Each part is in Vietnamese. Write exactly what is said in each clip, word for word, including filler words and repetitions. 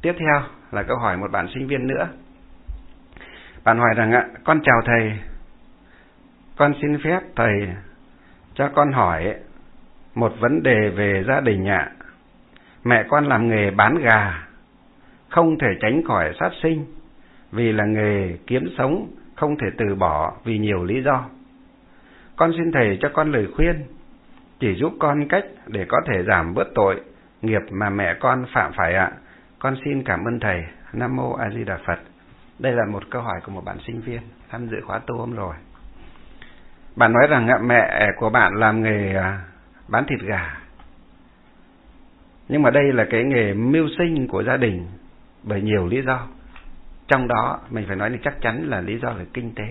Tiếp theo là câu hỏi một bạn sinh viên nữa. Bạn hỏi rằng ạ, con chào thầy, con xin phép thầy cho con hỏi một vấn đề về gia đình ạ. Mẹ con làm nghề bán gà, không thể tránh khỏi sát sinh, vì là nghề kiếm sống, không thể từ bỏ vì nhiều lý do. Con xin thầy cho con lời khuyên, chỉ giúp con cách để có thể giảm bớt tội nghiệp mà mẹ con phạm phải ạ. Con xin cảm ơn thầy. Nam Mô A Di Đà Phật. Đây là một câu hỏi của một bạn sinh viên tham dự khóa tu hôm rồi. Bạn nói rằng mẹ của bạn làm nghề bán thịt gà, nhưng mà đây là cái nghề mưu sinh của gia đình bởi nhiều lý do. Trong đó mình phải nói là chắc chắn là lý do về kinh tế.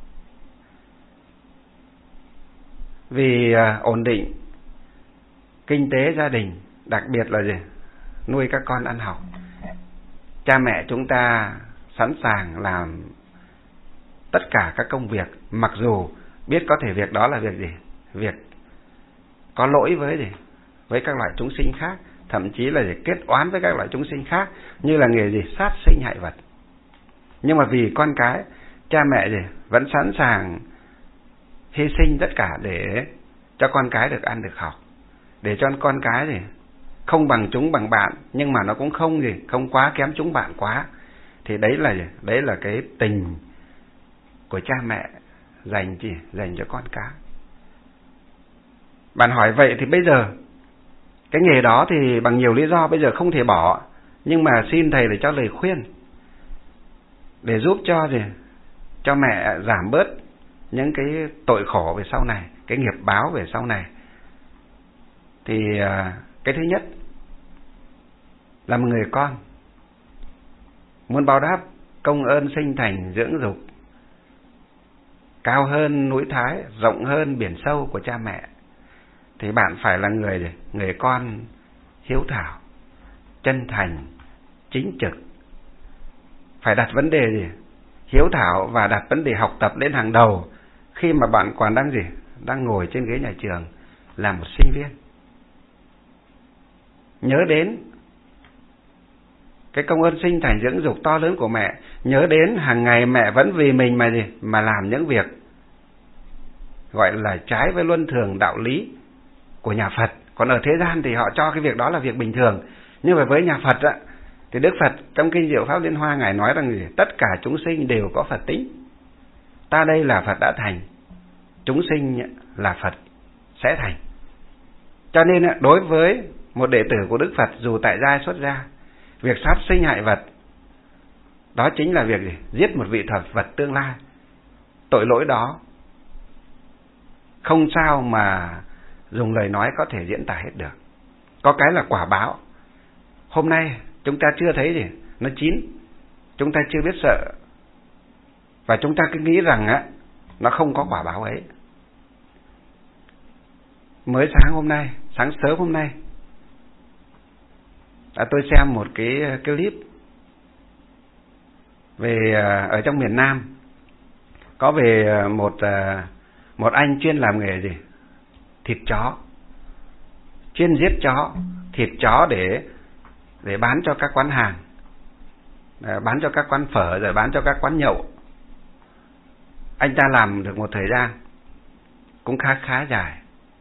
Vì ổn định kinh tế gia đình, đặc biệt là gì? Nuôi các con ăn học. Cha mẹ chúng ta sẵn sàng làm tất cả các công việc, mặc dù biết có thể việc đó là việc gì? Việc có lỗi với gì? Với các loại chúng sinh khác, thậm chí là để kết oán với các loại chúng sinh khác, như là nghề gì? Sát sinh hại vật. Nhưng mà vì con cái, cha mẹ gì? Vẫn sẵn sàng hy sinh tất cả để cho con cái được ăn được học, để cho con cái gì? Không bằng chúng bằng bạn, nhưng mà nó cũng không gì, không quá kém chúng bạn quá. Thì đấy là gì? Đấy là cái tình của cha mẹ dành gì? Dành cho con cái. Bạn hỏi vậy thì bây giờ cái nghề đó thì bằng nhiều lý do bây giờ không thể bỏ, nhưng mà xin thầy để cho lời khuyên để giúp cho gì? Cho mẹ giảm bớt những cái tội khổ về sau này, cái nghiệp báo về sau này. Thì cái thứ nhất là một người con muốn báo đáp công ơn sinh thành dưỡng dục cao hơn núi Thái, rộng hơn biển sâu của cha mẹ, thì bạn phải là người người con hiếu thảo, chân thành, chính trực. Phải đặt vấn đề gì? Hiếu thảo và đặt vấn đề học tập lên hàng đầu khi mà bạn còn đang gì? Đang ngồi trên ghế nhà trường là một sinh viên. Nhớ đến cái công ơn sinh thành dưỡng dục to lớn của mẹ, nhớ đến hàng ngày mẹ vẫn vì mình mà gì? Mà làm những việc gọi là trái với luân thường đạo lý của nhà Phật. Còn ở thế gian thì họ cho cái việc đó là việc bình thường. Nhưng mà với nhà Phật á, thì Đức Phật trong Kinh Diệu Pháp Liên Hoa Ngài nói rằng gì? Tất cả chúng sinh đều có Phật tính. Ta đây là Phật đã thành, chúng sinh là Phật sẽ thành. Cho nên đối với một đệ tử của Đức Phật, dù tại gia xuất gia, việc sát sinh hại vật đó chính là việc gì? Giết một vị thật vật tương lai. Tội lỗi đó không sao mà dùng lời nói có thể diễn tả hết được. Có cái là quả báo. Hôm nay chúng ta chưa thấy gì, nó chín, chúng ta chưa biết sợ, và chúng ta cứ nghĩ rằng á nó không có quả báo ấy. Mới sáng hôm nay, sáng sớm hôm nay, à, tôi xem một cái clip về ở trong miền Nam, có về một một anh chuyên làm nghề gì? Thịt chó, chuyên giết chó, thịt chó để để bán cho các quán hàng, bán cho các quán phở, rồi bán cho các quán nhậu. Anh ta làm được một thời gian cũng khá khá dài.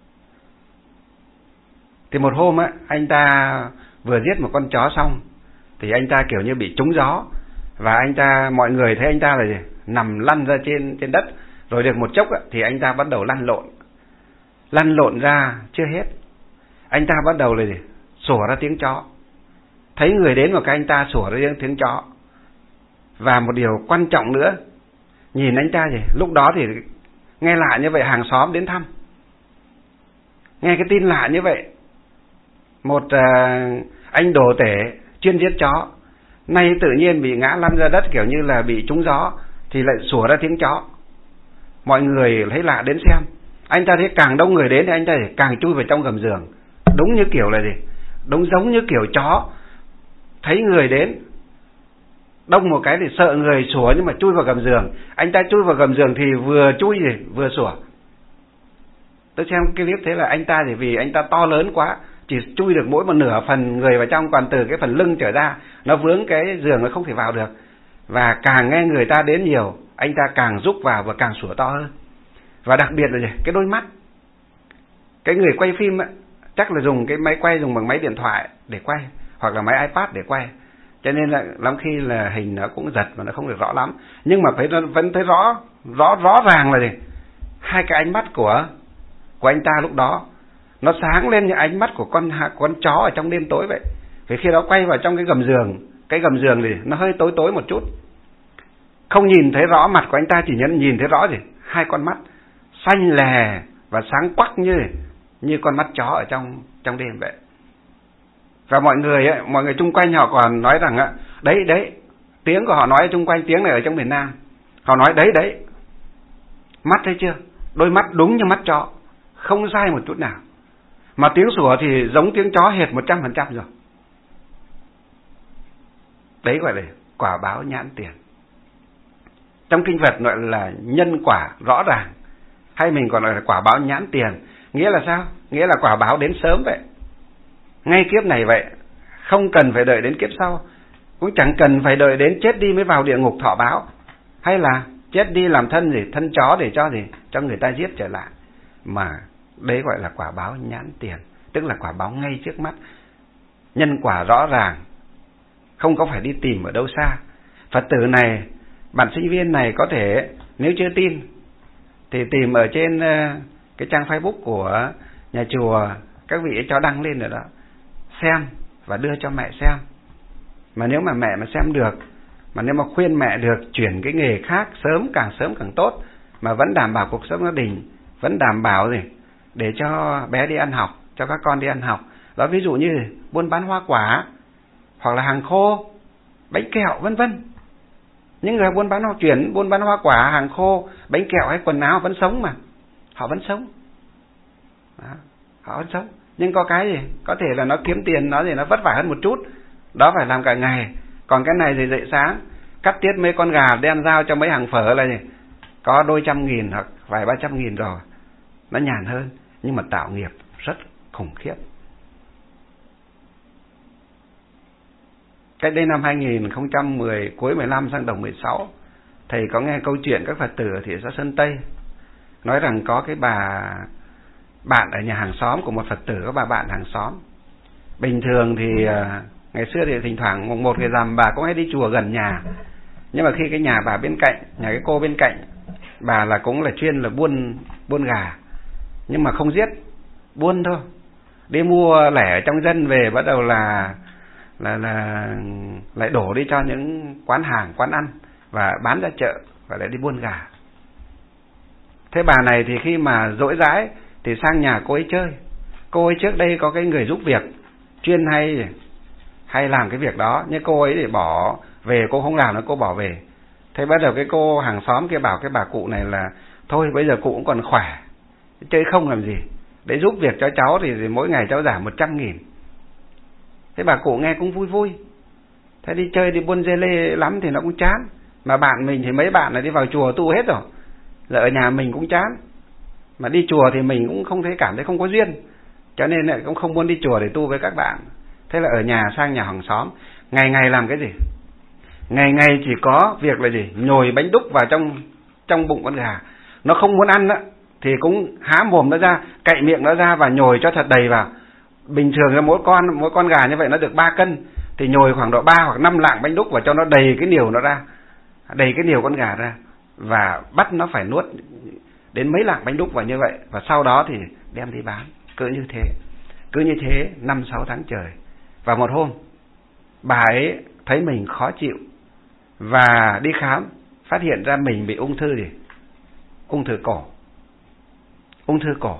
Thì một hôm á, anh ta vừa giết một con chó xong thì anh ta kiểu như bị trúng gió, và anh ta, mọi người thấy anh ta là gì? Nằm lăn ra trên trên đất. Rồi được một chốc á, thì anh ta bắt đầu lăn lộn. Lăn lộn ra chưa hết, anh ta bắt đầu là gì? Sủa ra tiếng chó. Thấy người đến một cái anh ta sủa ra tiếng chó. Và một điều quan trọng nữa, nhìn anh ta gì? Lúc đó thì nghe lạ như vậy, hàng xóm đến thăm. Nghe cái tin lạ như vậy, một uh, anh đồ tể chuyên giết chó nay tự nhiên bị ngã lăn ra đất kiểu như là bị trúng gió, thì lại sủa ra tiếng chó. Mọi người thấy lạ đến xem. Anh ta thấy càng đông người đến thì anh ta càng chui vào trong gầm giường. Đúng như kiểu là gì? Đúng giống như kiểu chó thấy người đến đông một cái thì sợ người sủa, nhưng mà chui vào gầm giường. Anh ta chui vào gầm giường thì vừa chui gì vừa sủa. Tôi xem cái clip thế là anh ta thì vì anh ta to lớn quá, chỉ chui được mỗi một nửa phần người vào trong, còn từ cái phần lưng trở ra nó vướng cái giường, nó không thể vào được. Và càng nghe người ta đến nhiều, anh ta càng rúc vào và càng sủa to hơn. Và đặc biệt là gì? Cái đôi mắt. Cái người quay phim ấy, chắc là dùng cái máy quay, dùng bằng máy điện thoại để quay, hoặc là máy iPad để quay, cho nên là lắm khi là hình nó cũng giật và nó không được rõ lắm. Nhưng mà thấy nó vẫn thấy rõ rõ rõ ràng là gì? Hai cái ánh mắt của của anh ta lúc đó nó sáng lên như ánh mắt của con con chó ở trong đêm tối vậy. Vì khi đó quay vào trong cái gầm giường, cái gầm giường thì nó hơi tối tối một chút, không nhìn thấy rõ mặt của anh ta, chỉ nhận nhìn thấy rõ gì? Hai con mắt xanh lè và sáng quắc như như con mắt chó ở trong trong đêm vậy. Và mọi người ấy, mọi người chung quanh họ còn nói rằng á, đấy đấy, tiếng của họ nói chung quanh, tiếng này ở trong miền Nam, họ nói đấy đấy, mắt thấy chưa, đôi mắt đúng như mắt chó, không sai một chút nào, mà tiếng sủa thì giống tiếng chó hệt một trăm phần trăm rồi. Đấy gọi là quả báo nhãn tiền. Trong kinh Phật gọi là nhân quả rõ ràng, hay mình còn gọi là quả báo nhãn tiền. Nghĩa là sao? Nghĩa là quả báo đến sớm vậy, ngay kiếp này vậy, không cần phải đợi đến kiếp sau, cũng chẳng cần phải đợi đến chết đi mới vào địa ngục thọ báo, hay là chết đi làm thân gì, thân chó để cho gì, cho người ta giết trở lại. Mà đấy gọi là quả báo nhãn tiền, tức là quả báo ngay trước mắt, nhân quả rõ ràng, không có phải đi tìm ở đâu xa. Phật tử này, bạn sinh viên này có thể nếu chưa tin thì tìm ở trên cái trang Facebook của nhà chùa, các vị ấy cho đăng lên rồi đó, xem và đưa cho mẹ xem. Mà nếu mà mẹ mà xem được, mà nếu mà khuyên mẹ được chuyển cái nghề khác sớm, càng sớm càng tốt, mà vẫn đảm bảo cuộc sống gia đình, vẫn đảm bảo gì để cho bé đi ăn học, cho các con đi ăn học. Đó, ví dụ như buôn bán hoa quả, hoặc là hàng khô, bánh kẹo vân vân. Những người buôn bán hoa chuyển, buôn bán hoa quả, hàng khô, bánh kẹo hay quần áo vẫn sống mà, họ vẫn sống. Đó, họ vẫn sống. Nhưng có cái gì, có thể là nó kiếm tiền, nó gì nó vất vả hơn một chút, đó phải làm cả ngày. Còn cái này thì dậy sáng cắt tiết mấy con gà đem giao cho mấy hàng phở là gì, có đôi trăm nghìn hoặc vài ba trăm nghìn rồi, nó nhàn hơn, nhưng mà tạo nghiệp rất khủng khiếp. Cách đây năm hai nghìn không trăm mười, cuối mười lăm sang đầu mười sáu, thầy có nghe câu chuyện các Phật tử ở thị xã Sơn Tây nói rằng có cái bà bạn ở nhà hàng xóm của một Phật tử, có bà bạn hàng xóm. Bình thường thì ngày xưa thì thỉnh thoảng mùng một ngày rằm bà cũng hay đi chùa gần nhà, nhưng mà khi cái nhà bà bên cạnh, nhà cái cô bên cạnh, bà là cũng là chuyên là buôn buôn gà, nhưng mà không giết, buôn thôi, đi mua lẻ trong dân về, bắt đầu là là là lại đổ đi cho những quán hàng, quán ăn và bán ra chợ, và lại đi buôn gà. Thế bà này thì khi mà rỗi rãi thì sang nhà cô ấy chơi. Cô ấy trước đây có cái người giúp việc chuyên hay hay làm cái việc đó, nhưng cô ấy để bỏ về, cô không làm nữa, cô bỏ về. Thế bắt đầu cái cô hàng xóm kia bảo cái bà cụ này là thôi bây giờ cụ cũng còn khỏe, chơi không làm gì, để giúp việc cho cháu thì, thì mỗi ngày cháu giảm một trăm nghìn. Thế bà cụ nghe cũng vui vui. Thế đi chơi, đi buôn dê lê lắm thì nó cũng chán. Mà bạn mình thì mấy bạn là đi vào chùa tu hết rồi, giờ ở nhà mình cũng chán. Mà đi chùa thì mình cũng không thấy, cảm thấy không có duyên, cho nên lại cũng không muốn đi chùa để tu với các bạn. Thế là ở nhà sang nhà hàng xóm, ngày ngày làm cái gì? Ngày ngày chỉ có việc là gì? Nhồi bánh đúc vào trong trong bụng con gà. Nó không muốn ăn đó, thì cũng há mồm nó ra, cạy miệng nó ra và nhồi cho thật đầy vào. Bình thường là mỗi con mỗi con gà như vậy nó được ba cân, thì nhồi khoảng độ ba hoặc năm lạng bánh đúc vào cho nó đầy cái niều nó ra, đầy cái niều con gà ra, và bắt nó phải nuốt đến mấy lạng bánh đúc vào như vậy, và sau đó thì đem đi bán. Cứ như thế, cứ như thế năm sáu tháng trời. Và một hôm bà ấy thấy mình khó chịu và đi khám, phát hiện ra mình bị ung thư gì? Ung thư cổ. Ung thư cổ.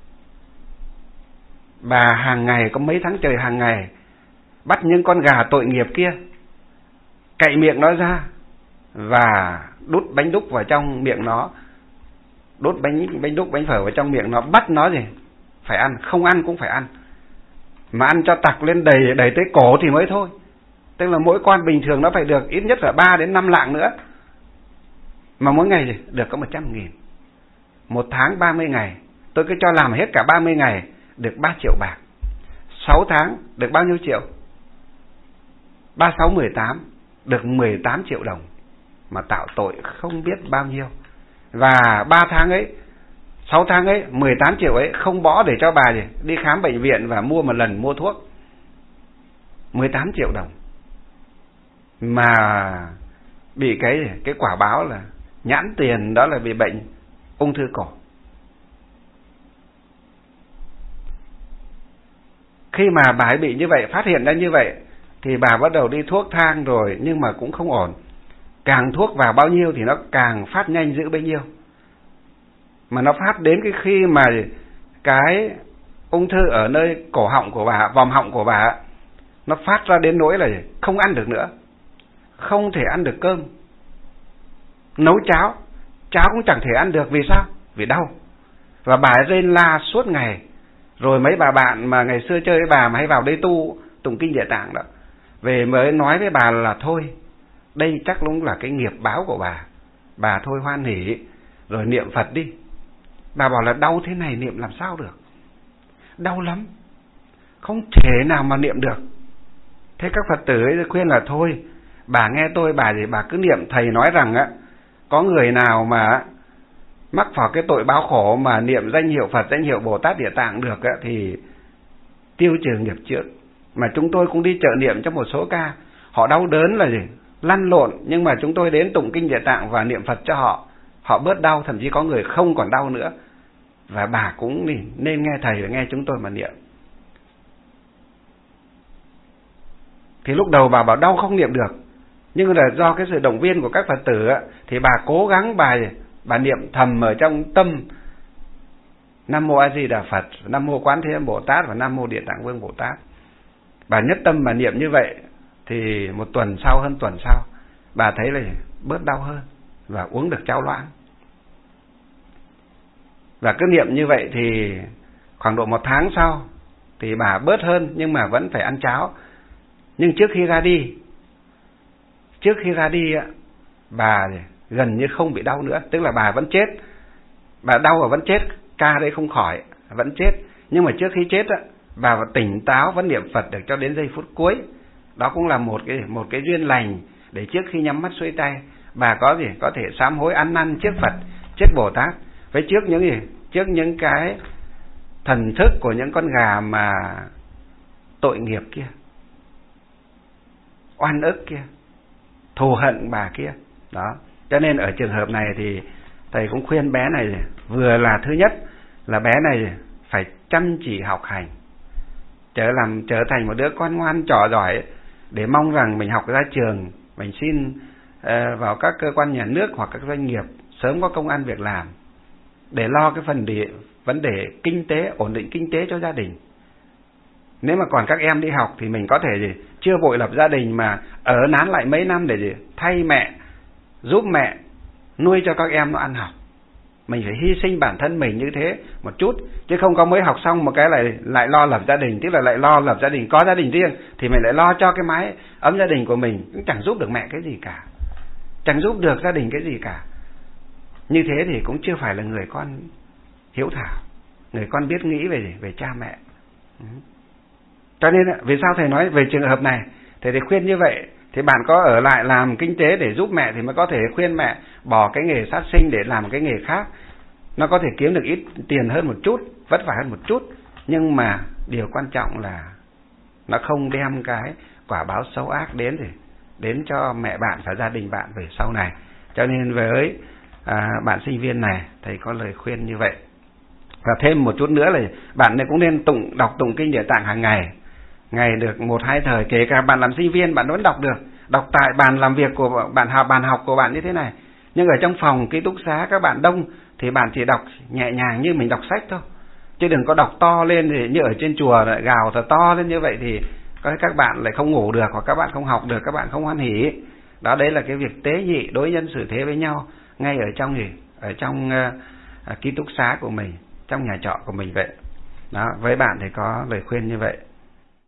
Bà hàng ngày, có mấy tháng trời hàng ngày bắt những con gà tội nghiệp kia, cạy miệng nó ra và đút bánh đúc vào trong miệng nó, đút bánh bánh đúc bánh phở vào trong miệng nó, bắt nó gì phải ăn, không ăn cũng phải ăn, mà ăn cho tặc lên đầy đầy tới cổ thì mới thôi. Tức là mỗi con bình thường nó phải được ít nhất là ba đến năm lạng nữa, mà mỗi ngày gì được có một trăm nghìn. Một tháng ba mươi ngày, tôi cứ cho làm hết cả ba mươi ngày được ba triệu bạc. sáu tháng được bao nhiêu triệu? ba sáu mười tám được mười tám triệu đồng, mà tạo tội không biết bao nhiêu. Và ba tháng ấy, sáu tháng ấy, mười tám triệu ấy không bỏ để cho bà gì đi khám bệnh viện và mua một lần mua thuốc. mười tám triệu đồng mà bị cái cái quả báo là nhãn tiền, đó là bị bệnh ung thư cổ. Khi mà bà ấy bị như vậy, phát hiện ra như vậy, thì bà bắt đầu đi thuốc thang rồi, nhưng mà cũng không ổn. Càng thuốc vào bao nhiêu thì nó càng phát nhanh dữ bấy nhiêu. Mà nó phát đến cái khi mà cái ung thư ở nơi cổ họng của bà, vòm họng của bà, nó phát ra đến nỗi là không ăn được nữa, không thể ăn được cơm. Nấu cháo, cháo cũng chẳng thể ăn được. Vì sao? Vì đau. Và bà ấy rên la suốt ngày. Rồi mấy bà bạn mà ngày xưa chơi với bà mà hay vào đây tu tụng kinh Địa Tạng đó, về mới nói với bà là thôi, đây chắc cũng là cái nghiệp báo của bà, bà thôi hoan hỉ rồi niệm Phật đi. Bà bảo là đau thế này niệm làm sao được, đau lắm, không thể nào mà niệm được. Thế các Phật tử ấy khuyên là thôi, bà nghe tôi, bà gì bà cứ niệm. Thầy nói rằng á, có người nào mà mắc vào cái tội báo khổ mà niệm danh hiệu Phật, danh hiệu Bồ Tát Địa Tạng được á, thì tiêu trừ nghiệp trước. Mà chúng tôi cũng đi trợ niệm cho một số ca, họ đau đớn là gì, lăn lộn, nhưng mà chúng tôi đến tụng kinh Địa Tạng và niệm Phật cho họ, họ bớt đau, thậm chí có người không còn đau nữa. Và bà cũng nên nghe thầy và nghe chúng tôi mà niệm. Thì lúc đầu bà bảo đau không niệm được, nhưng là do cái sự động viên của các Phật tử á, thì bà cố gắng bà bà niệm thầm ở trong tâm Nam Mô A Di Đà Phật, Nam Mô Quán Thế Âm Bồ Tát và Nam Mô Địa Tạng Vương Bồ Tát. Bà nhất tâm bà niệm như vậy, thì một tuần sau, hơn tuần sau, bà thấy là bớt đau hơn và uống được cháo loãng. Và cứ niệm như vậy thì khoảng độ một tháng sau thì bà bớt hơn, nhưng mà vẫn phải ăn cháo. Nhưng trước khi ra đi, trước khi ra đi á, bà gần như không bị đau nữa. Tức là bà vẫn chết, bà đau và vẫn chết, ca đây không khỏi, vẫn chết. Nhưng mà trước khi chết á, bà vẫn tỉnh táo, vẫn niệm Phật được cho đến giây phút cuối. Đó cũng là một cái một cái duyên lành để trước khi nhắm mắt xuôi tay, bà có gì có thể sám hối ăn năn trước Phật, trước Bồ Tát, với trước những gì, trước những cái thần thức của những con gà mà tội nghiệp kia, oan ức kia, thù hận bà kia. Đó, cho nên ở trường hợp này thì thầy cũng khuyên bé này, vừa là thứ nhất là bé này phải chăm chỉ học hành, trở làm trở thành một đứa con ngoan trò giỏi, để mong rằng mình học ra trường, mình xin uh, vào các cơ quan nhà nước hoặc các doanh nghiệp sớm có công ăn việc làm, để lo cái phần địa, vấn đề kinh tế, ổn định kinh tế cho gia đình. Nếu mà còn các em đi học thì mình có thể gì chưa vội lập gia đình, mà ở nán lại mấy năm để gì thay mẹ, giúp mẹ nuôi cho các em nó ăn học. Mình phải hy sinh bản thân mình như thế một chút, chứ không có mới học xong một cái lại lại lo lập gia đình, tức là lại lo lập gia đình, có gia đình riêng thì mình lại lo cho cái mái ấm gia đình của mình, cũng chẳng giúp được mẹ cái gì cả, chẳng giúp được gia đình cái gì cả. Như thế thì cũng chưa phải là người con hiếu thảo, người con biết nghĩ về về cha mẹ. Cho nên vì sao thầy nói về trường hợp này, thầy thì khuyên như vậy. Thì bạn có ở lại làm kinh tế để giúp mẹ thì mới có thể khuyên mẹ bỏ cái nghề sát sinh để làm cái nghề khác. Nó có thể kiếm được ít tiền hơn một chút, vất vả hơn một chút, nhưng mà điều quan trọng là nó không đem cái quả báo xấu ác đến thì đến cho mẹ bạn và gia đình bạn về sau này. Cho nên với à, bạn sinh viên này, thầy có lời khuyên như vậy. Và thêm một chút nữa là bạn này cũng nên tụng đọc tụng kinh Địa Tạng hàng ngày, ngày được một hai thời. Kể cả bạn làm sinh viên bạn vẫn đọc được, đọc tại bàn làm việc của bạn, học bàn học của bạn như thế này. Nhưng ở trong phòng ký túc xá các bạn đông thì bạn chỉ đọc nhẹ nhàng như mình đọc sách thôi, chứ đừng có đọc to lên thì như ở trên chùa lại gào thật to lên như vậy thì các bạn lại không ngủ được, hoặc các bạn không học được, các bạn không hoan hỉ. Đó, đấy là cái việc tế nhị, đối nhân xử thế với nhau ngay ở trong gì ở trong uh, ký túc xá của mình, trong nhà trọ của mình vậy. Đó, với bạn thì có lời khuyên như vậy.